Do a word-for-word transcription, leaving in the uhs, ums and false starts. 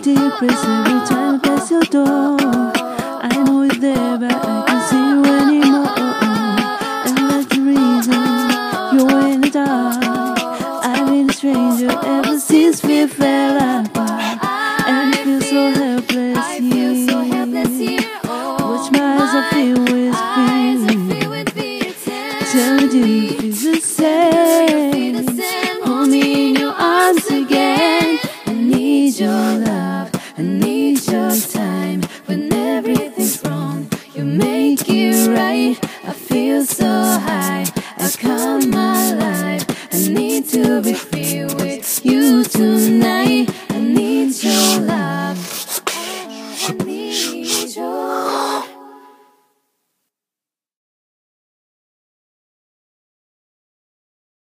deep press every time I pass your door. I know it's there, but I can't see you anymore. And that's the reason you're in the dark. I've been a stranger ever since we fell apart, and I feel so helpless here. Watch my eyes, I feel with fear. Tell me, do you feel the same?